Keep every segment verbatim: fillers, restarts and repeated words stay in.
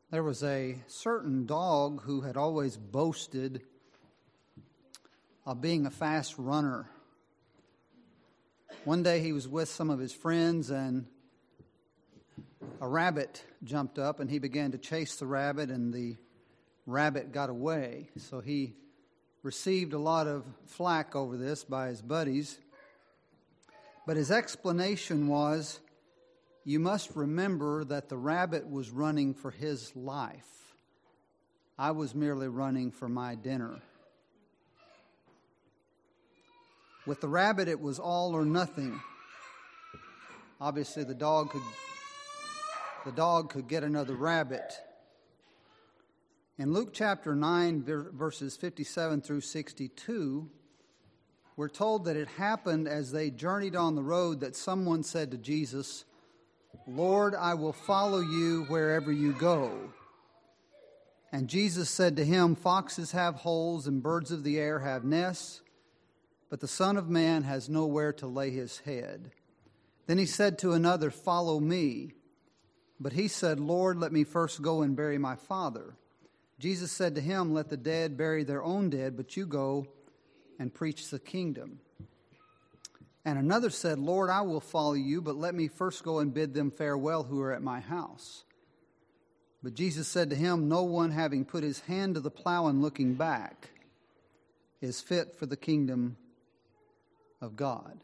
There was a certain dog who had always boasted of being a fast runner. One day he was with some of his friends and a rabbit jumped up and he began to chase the rabbit and the rabbit got away. So he received a lot of flack over this by his buddies. But his explanation was, you must remember that the rabbit was running for his life. I was merely running for my dinner. With the rabbit, it was all or nothing. Obviously, the dog could, the dog could get another rabbit. In Luke chapter nine, verses fifty-seven through sixty-two, we're told that it happened as they journeyed on the road that someone said to Jesus, "Lord, I will follow you wherever you go." And Jesus said to him, "Foxes have holes and birds of the air have nests, but the Son of Man has nowhere to lay his head." Then he said to another, "Follow me." But he said, "Lord, let me first go and bury my father." Jesus said to him, "Let the dead bury their own dead, but you go and preach the kingdom." And another said, "Lord, I will follow you, but let me first go and bid them farewell who are at my house." But Jesus said to him, "No one having put his hand to the plow and looking back is fit for the kingdom of God."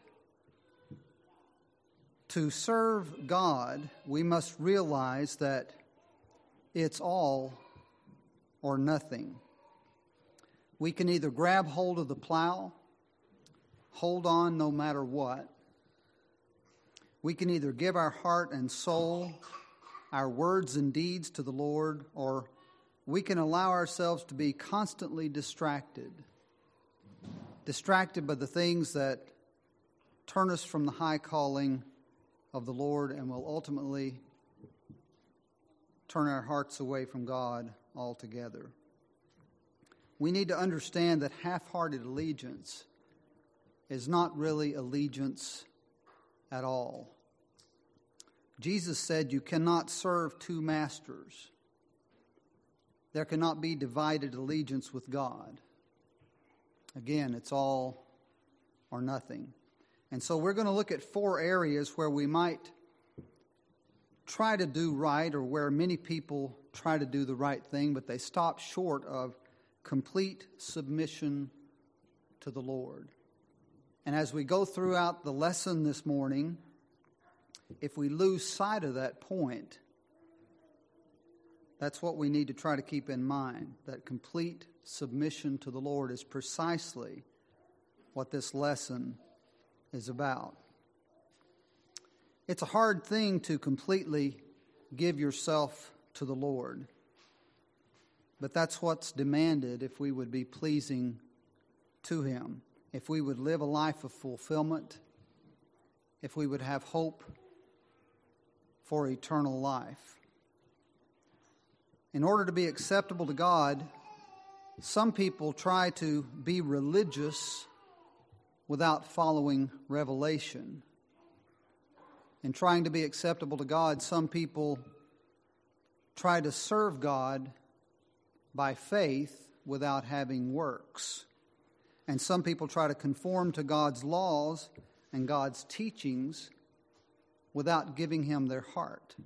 To serve God, we must realize that it's all or nothing. We can either grab hold of the plow, hold on no matter what. We can either give our heart and soul, our words and deeds to the Lord, or we can allow ourselves to be constantly distracted. Distracted by the things that turn us from the high calling of the Lord and will ultimately turn our hearts away from God altogether. We need to understand that half-hearted allegiance is not really allegiance at all. Jesus said you cannot serve two masters. There cannot be divided allegiance with God. Again, it's all or nothing. And so we're going to look at four areas where we might try to do right, or where many people try to do the right thing, but they stop short of complete submission to the Lord. And as we go throughout the lesson this morning, if we lose sight of that point, that's what we need to try to keep in mind, that complete submission to the Lord is precisely what this lesson is about. It's a hard thing to completely give yourself to the Lord, but that's what's demanded if we would be pleasing to Him, if we would live a life of fulfillment, if we would have hope for eternal life. In order to be acceptable to God, some people try to be religious without following revelation. In trying to be acceptable to God, some people try to serve God by faith without having works. And some people try to conform to God's laws and God's teachings without giving Him their heart.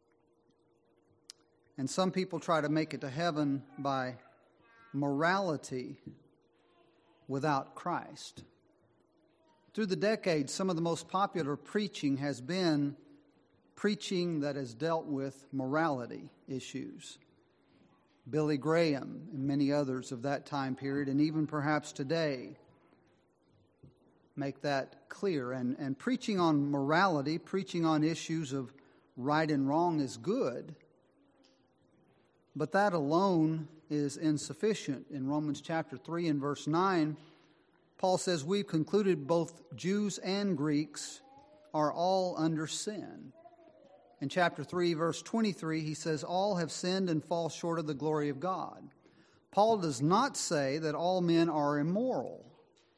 And some people try to make it to heaven by morality without Christ. Through the decades, some of the most popular preaching has been preaching that has dealt with morality issues. Billy Graham and many others of that time period, and even perhaps today, make that clear. And, and preaching on morality, preaching on issues of right and wrong is good, but that alone is insufficient. In Romans chapter three and verse nine, Paul says, "We've concluded both Jews and Greeks are all under sin." In chapter three, verse twenty-three, he says, "All have sinned and fall short of the glory of God." Paul does not say that all men are immoral.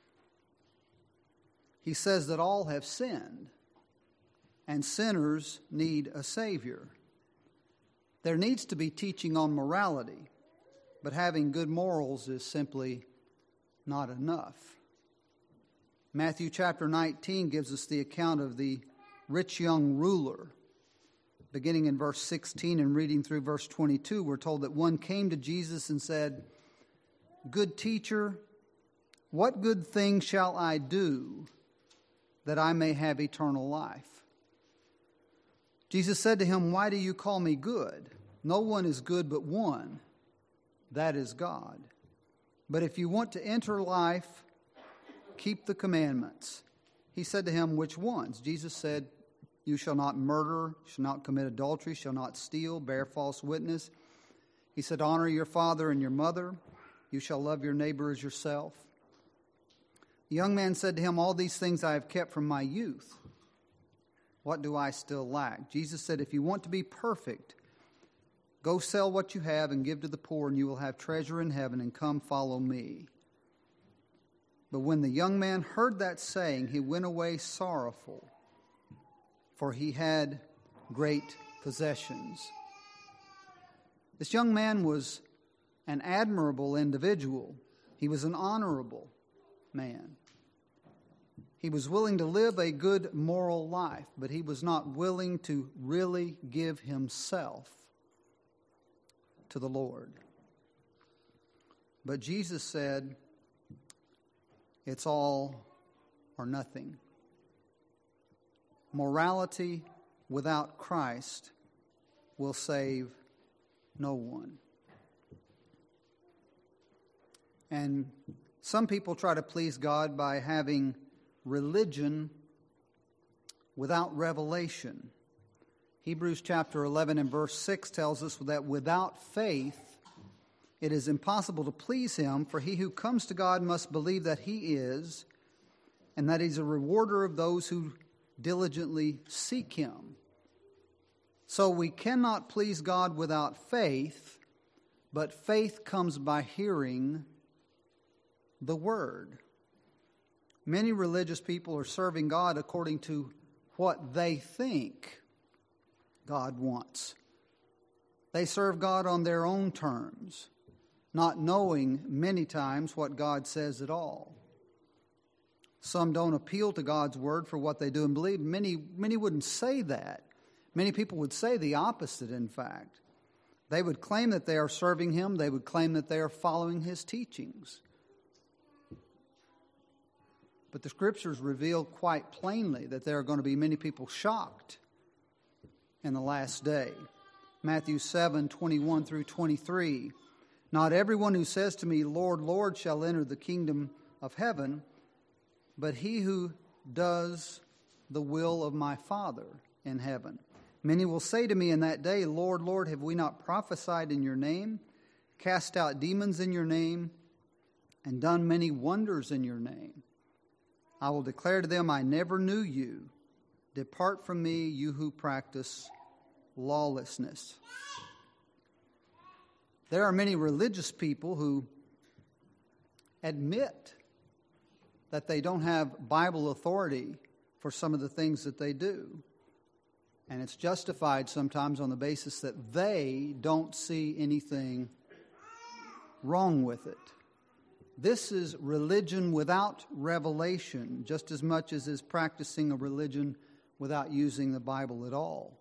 He says that all have sinned, and sinners need a Savior. There needs to be teaching on morality, but having good morals is simply not enough. Matthew chapter nineteen gives us the account of the rich young ruler. Beginning in verse sixteen and reading through verse twenty-two, we're told that one came to Jesus and said, "Good teacher, what good thing shall I do that I may have eternal life?" Jesus said to him, "Why do you call me good? No one is good but one, that is God. But if you want to enter life, keep the commandments." He said to him, "Which ones?" Jesus said, "You shall not murder, shall not commit adultery, shall not steal, bear false witness." He said, "Honor your father and your mother. You shall love your neighbor as yourself." The young man said to him, "All these things I have kept from my youth. What do I still lack?" Jesus said, "If you want to be perfect, go sell what you have and give to the poor, and you will have treasure in heaven, and come follow me." But when the young man heard that saying, he went away sorrowful, for he had great possessions. This young man was an admirable individual. He was an honorable man. He was willing to live a good moral life, but he was not willing to really give himself to the Lord. But Jesus said, it's all or nothing. Morality without Christ will save no one. And some people try to please God by having religion without revelation. Hebrews chapter eleven and verse six tells us that without faith it is impossible to please him, for he who comes to God must believe that he is, and that he's a rewarder of those who diligently seek him. So we cannot please God without faith, but faith comes by hearing the word. Many religious people are serving God according to what they think God wants. They serve God on their own terms, not knowing many times what God says at all. Some don't appeal to God's word for what they do and believe. Many, many wouldn't say that. Many people would say the opposite, in fact. They would claim that they are serving him. They would claim that they are following his teachings. But the scriptures reveal quite plainly that there are going to be many people shocked in the last day. Matthew seven, twenty-one through twenty-three. "Not everyone who says to me, 'Lord, Lord,' shall enter the kingdom of heaven, but he who does the will of my Father in heaven. Many will say to me in that day, 'Lord, Lord, have we not prophesied in your name, cast out demons in your name, and done many wonders in your name?' I will declare to them, 'I never knew you. Depart from me, you who practice lawlessness.'" There are many religious people who admit that they don't have Bible authority for some of the things that they do. And it's justified sometimes on the basis that they don't see anything wrong with it. This is religion without revelation, just as much as is practicing a religion without using the Bible at all.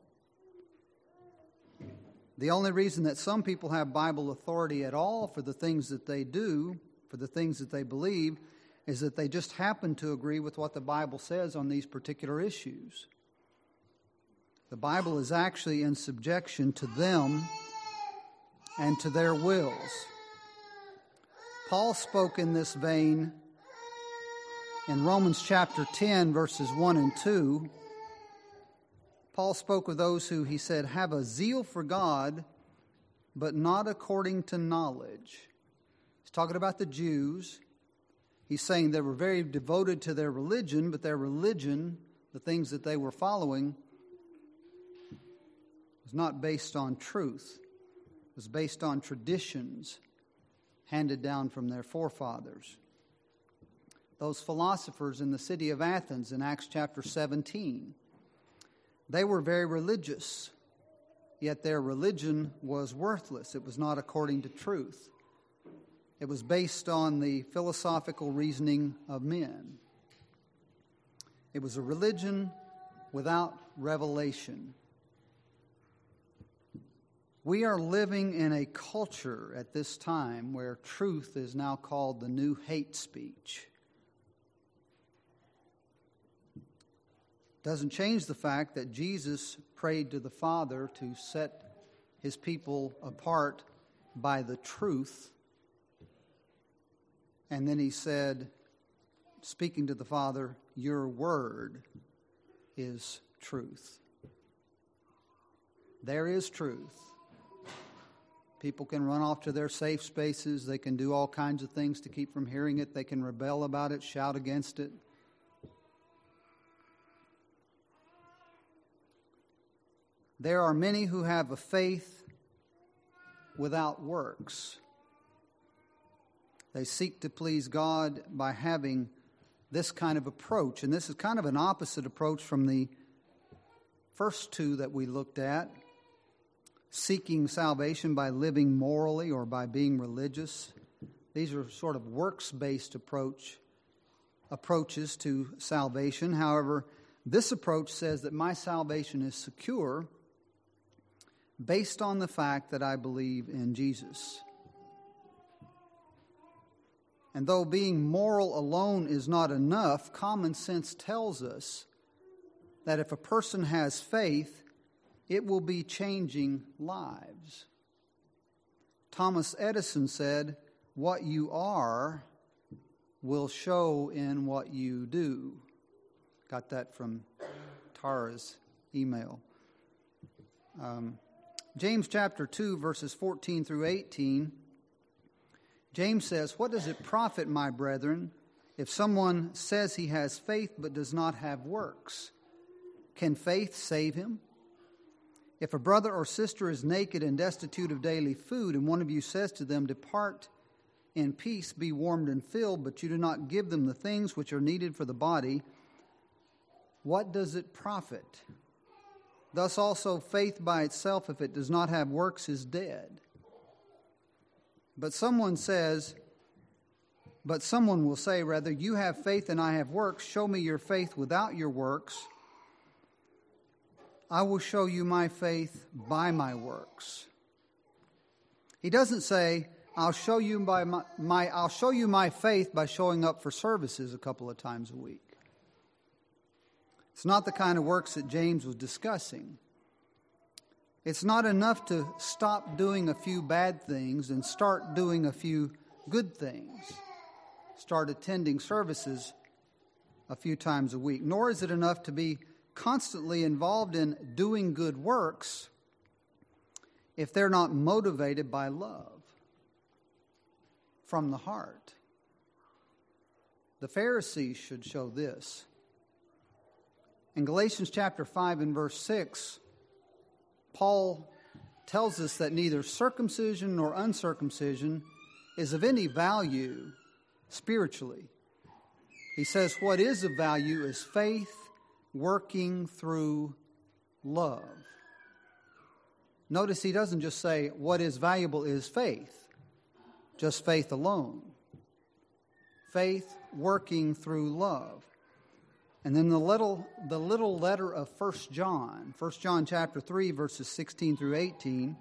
The only reason that some people have Bible authority at all for the things that they do, for the things that they believe, is that they just happen to agree with what the Bible says on these particular issues. The Bible is actually in subjection to them and to their wills. Paul spoke in this vein in Romans chapter ten, verses one and two. Paul spoke of those who, he said, have a zeal for God, but not according to knowledge. He's talking about the Jews. He's saying they were very devoted to their religion, but their religion, the things that they were following, was not based on truth. It was based on traditions handed down from their forefathers. Those philosophers in the city of Athens in Acts chapter seventeen, they were very religious. yet their religion was worthless. It was not according to truth. It was based on the philosophical reasoning of men. It was a religion without revelation. We are living in a culture at this time where truth is now called the new hate speech. Doesn't change the fact that Jesus prayed to the Father to set his people apart by the truth. And then he said, speaking to the Father, your word is truth. There is truth. People can run off to their safe spaces. They can do all kinds of things to keep from hearing it. They can rebel about it, shout against it. There are many who have a faith without works. They seek to please God by having this kind of approach. And this is kind of an opposite approach from the first two that we looked at. Seeking salvation by living morally or by being religious. These are sort of works-based approach approaches to salvation. However, this approach says that my salvation is secure based on the fact that I believe in Jesus. And though being moral alone is not enough, common sense tells us that if a person has faith, it will be changing lives. Thomas Edison said, what you are will show in what you do. Got that from Tara's email. Um, James chapter two, verses fourteen through eighteen. James says, what does it profit, my brethren, if someone says he has faith but does not have works? Can faith save him? If a brother or sister is naked and destitute of daily food, and one of you says to them, depart in peace, be warmed and filled, but you do not give them the things which are needed for the body, what does it profit? Thus also faith by itself, if it does not have works, is dead. But someone says, but someone will say, rather, you have faith and I have works. Show me your faith without your works. I will show you my faith by my works. He doesn't say, I'll show you by my, my I'll show you my faith by showing up for services a couple of times a week. It's not the kind of works that James was discussing. It's not enough to stop doing a few bad things and start doing a few good things. Start attending services a few times a week. Nor is it enough to be constantly involved in doing good works if they're not motivated by love from the heart. The Pharisees should show this. In Galatians chapter five and verse six, Paul tells us that neither circumcision nor uncircumcision is of any value spiritually. He says what is of value is faith working through love. Notice he doesn't just say what is valuable is faith, just faith alone. Faith working through love. And then the little the little letter of First John, First John chapter three, verses sixteen through eighteen.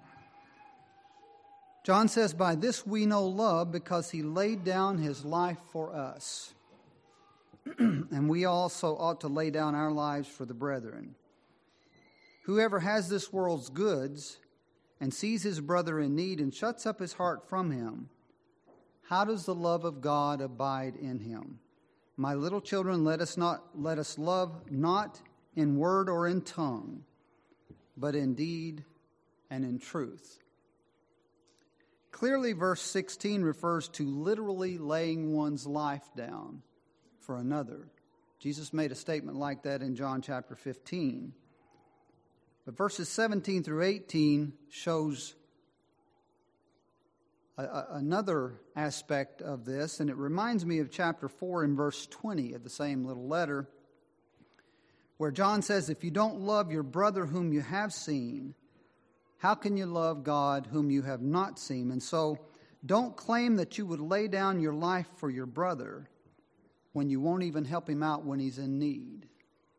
John says, by this we know love, because he laid down his life for us. And we also ought to lay down our lives for the brethren. Whoever has this world's goods and sees his brother in need and shuts up his heart from him, how does the love of God abide in him? My little children, let us not let us love not in word or in tongue, but in deed and in truth. Clearly, verse sixteen refers to literally laying one's life down for another. Jesus made a statement like that in John chapter fifteen. But verses seventeen through eighteen shows a, a, another aspect of this, and it reminds me of chapter four and verse twenty of the same little letter, where John says, if you don't love your brother whom you have seen, How can you love God whom you have not seen? And so don't claim that you would lay down your life for your brother when you won't even help him out when he's in need.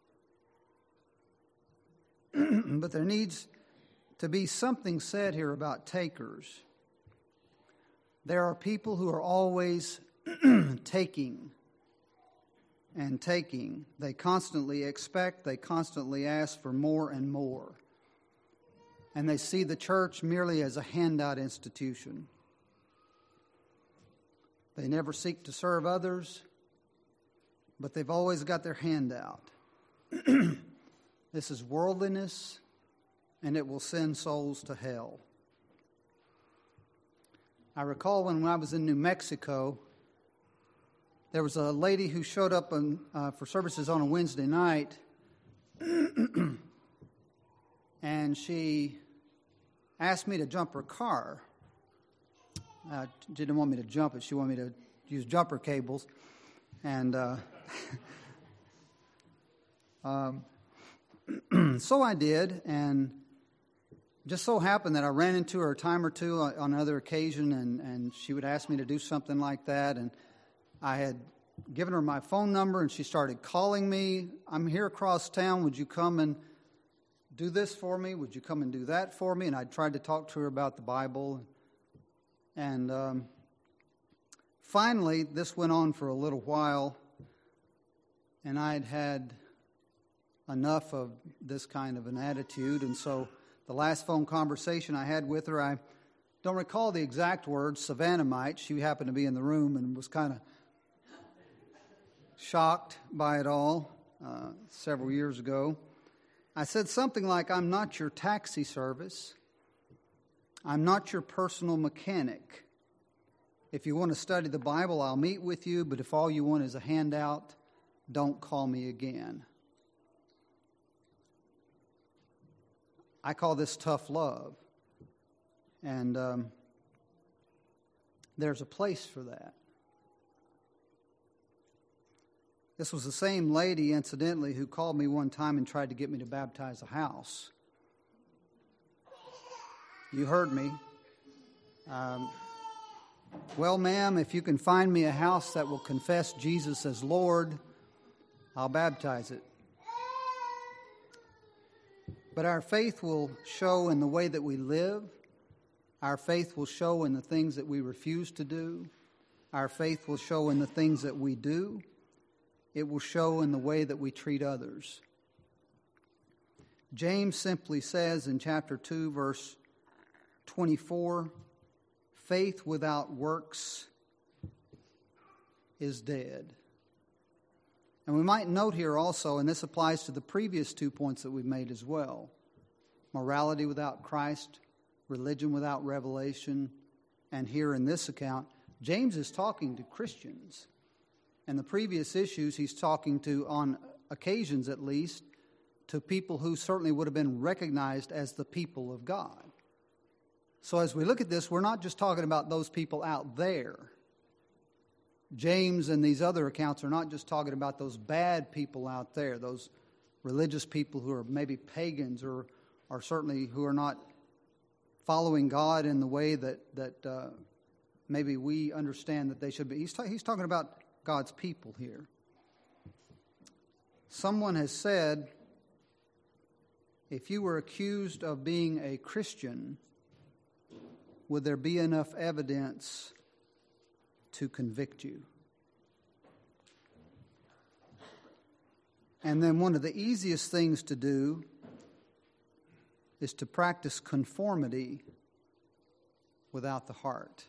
But there needs to be something said here about takers. There are people who are always taking and taking. They constantly expect, they constantly ask for more and more. And they see the church merely as a handout institution. They never seek to serve others, but they've always got their hand out. This is worldliness, and it will send souls to hell. I recall when I was in New Mexico, there was a lady who showed up on, uh, for services on a Wednesday night, and she asked me to jump her car. Uh, she didn't want me to jump it. She wanted me to use jumper cables. And uh, um, so I did, and just so happened that I ran into her a time or two on another occasion, and, and she would ask me to do something like that, and I had given her my phone number, and she started calling me. I'm here across town. Would you come and do this for me? Would you come and do that for me? And I tried to talk to her about the Bible. And um, finally, this went on for a little while, and I had had enough of this kind of an attitude. And so the last phone conversation I had with her, I don't recall the exact words, Savannahite. She happened to be in the room and was kind of shocked by it all uh, several years ago. I said something like, I'm not your taxi service. I'm not your personal mechanic. If you want to study the Bible, I'll meet with you, but if all you want is a handout, don't call me again. I call this tough love. And um, there's a place for that. This was the same lady, incidentally, who called me one time and tried to get me to baptize a house. You heard me. Um, well, ma'am, if you can find me a house that will confess Jesus as Lord, I'll baptize it. But our faith will show in the way that we live. Our faith will show in the things that we refuse to do. Our faith will show in the things that we do. It will show in the way that we treat others. James simply says in chapter two, verse twenty-four, faith without works is dead. And we might note here also, and this applies to the previous two points that we've made as well, morality without Christ, religion without revelation, and here in this account, James is talking to Christians. And the previous issues he's talking to, on occasions at least, to people who certainly would have been recognized as the people of God. So as we look at this, we're not just talking about those people out there. James and these other accounts are not just talking about those bad people out there, those religious people who are maybe pagans or are certainly who are not following God in the way that, that uh, maybe we understand that they should be. He's, ta- he's talking about God's people here. Someone has said, if you were accused of being a Christian, would there be enough evidence to convict you? And then one of the easiest things to do is to practice conformity without the heart.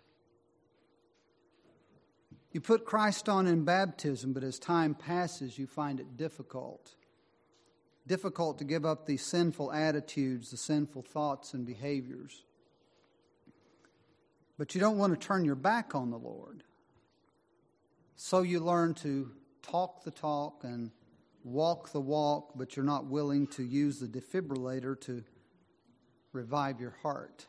You put Christ on in baptism, but as time passes, you find it difficult. Difficult to give up these sinful attitudes, the sinful thoughts and behaviors. But you don't want to turn your back on the Lord. So you learn to talk the talk and walk the walk, but you're not willing to use the defibrillator to revive your heart.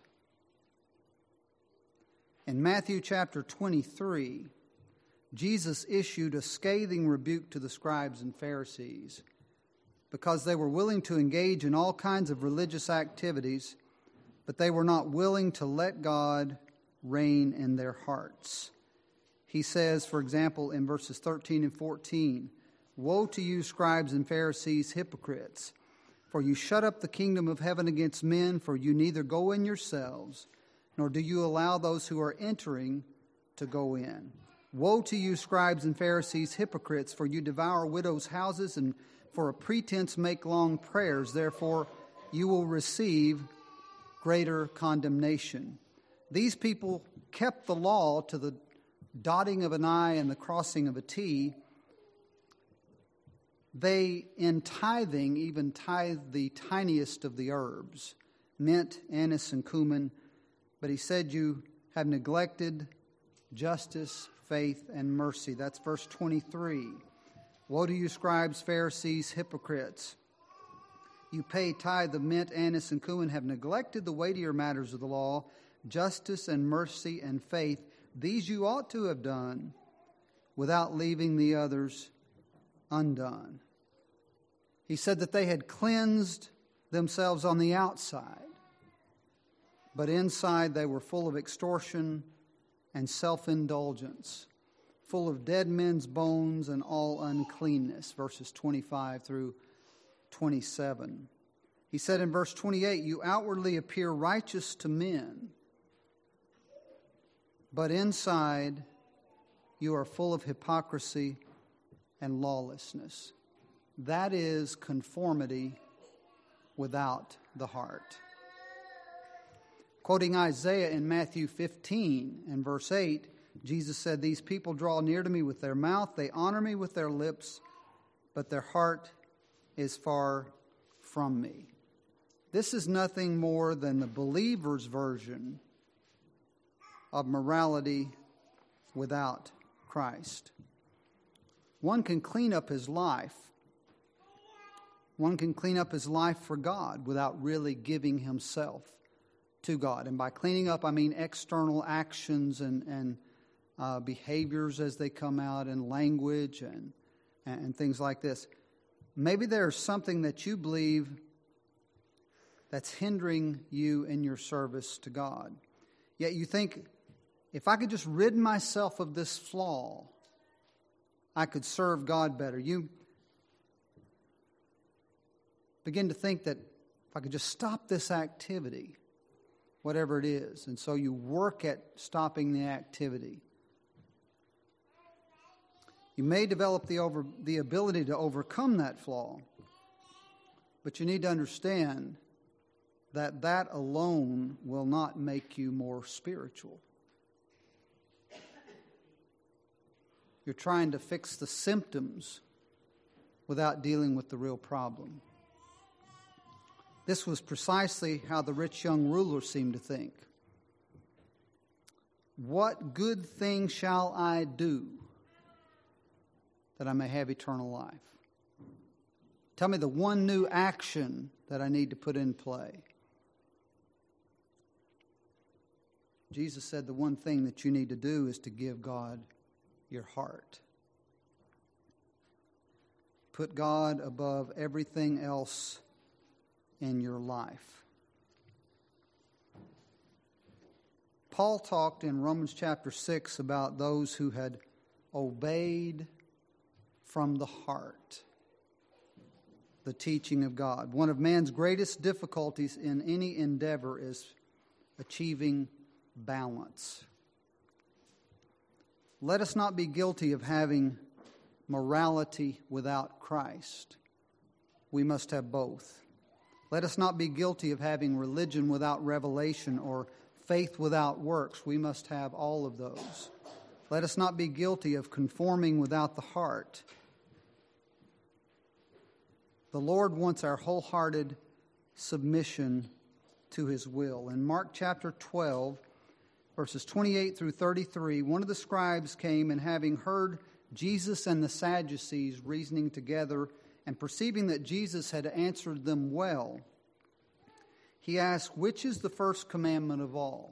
In Matthew chapter twenty-three, Jesus issued a scathing rebuke to the scribes and Pharisees because they were willing to engage in all kinds of religious activities, but they were not willing to let God reign in their hearts. He says, for example, in verses thirteen and fourteen, "Woe to you, scribes and Pharisees, hypocrites! For you shut up the kingdom of heaven against men, for you neither go in yourselves, nor do you allow those who are entering to go in. Woe to you, scribes and Pharisees, hypocrites! For you devour widows' houses, and for a pretense make long prayers. Therefore you will receive greater condemnation." These people kept the law to the dotting of an I and the crossing of a T. They, in tithing, even tithe the tiniest of the herbs, mint, anise, and cumin. But he said, you have neglected justice, faith, and mercy. That's verse twenty-three. Woe to you, scribes, Pharisees, hypocrites! You pay tithe of mint, anise, and cumin, have neglected the weightier matters of the law, justice and mercy and faith. These you ought to have done without leaving the others undone. He said that they had cleansed themselves on the outside, but inside they were full of extortion and self-indulgence, full of dead men's bones and all uncleanness, verses twenty-five through twenty-seven. He said in verse twenty-eight, you outwardly appear righteous to men, but inside you are full of hypocrisy and lawlessness. That is conformity without the heart. Quoting Isaiah in Matthew fifteen and verse eight, Jesus said, these people draw near to me with their mouth, they honor me with their lips, but their heart is far from me. This is nothing more than the believer's version of morality without Christ. One can clean up his life. One can clean up his life for God without really giving himself to God. And by cleaning up, I mean external actions and, and uh, behaviors as they come out, and language and, and things like this. Maybe there's something that you believe that's hindering you in your service to God. Yet you think, if I could just rid myself of this flaw, I could serve God better. You begin to think that if I could just stop this activity, whatever it is, and so you work at stopping the activity. You may develop the over the ability to overcome that flaw, but you need to understand that that alone will not make you more spiritual. You're trying to fix the symptoms without dealing with the real problem. This was precisely how the rich young ruler seemed to think. What good thing shall I do that I may have eternal life? Tell me the one new action that I need to put in play. Jesus said the one thing that you need to do is to give God your heart. Put God above everything else in your life. Paul talked in Romans chapter six about those who had obeyed from the heart the teaching of God. One of man's greatest difficulties in any endeavor is achieving balance. Let us not be guilty of having morality without Christ. We must have both. Let us not be guilty of having religion without revelation or faith without works. We must have all of those. Let us not be guilty of conforming without the heart. The Lord wants our wholehearted submission to His will. In Mark chapter twelve, verses twenty-eight through thirty-three, one of the scribes came, and having heard Jesus and the Sadducees reasoning together, and perceiving that Jesus had answered them well, he asked, which is the first commandment of all?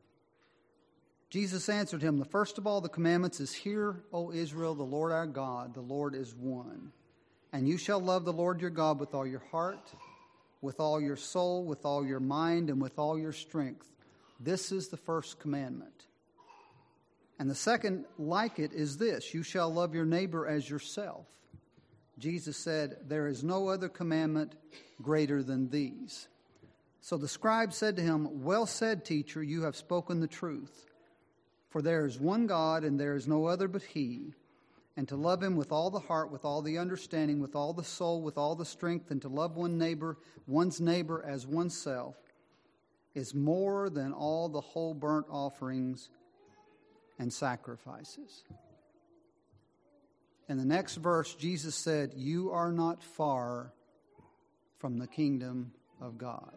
Jesus answered him, the first of all the commandments is, Hear, O Israel, the Lord our God, the Lord is one. And you shall love the Lord your God with all your heart, with all your soul, with all your mind, and with all your strength. This is the first commandment. And the second like it is this: you shall love your neighbor as yourself. Jesus said, there is no other commandment greater than these. So the scribe said to him, well said, teacher, you have spoken the truth. For there is one God, and there is no other but he. And to love him with all the heart, with all the understanding, with all the soul, with all the strength, and to love one neighbor, one's neighbor as oneself, is more than all the whole burnt offerings and sacrifices. In the next verse, Jesus said, you are not far from the kingdom of God.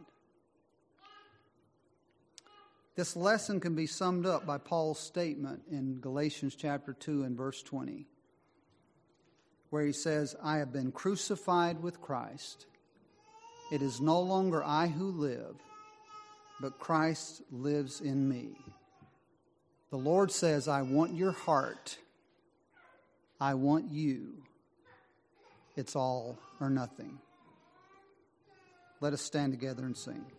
This lesson can be summed up by Paul's statement in Galatians chapter two and verse twenty, where he says, I have been crucified with Christ. It is no longer I who live, but Christ lives in me. The Lord says, I want your heart. I want you. It's all or nothing. Let us stand together and sing.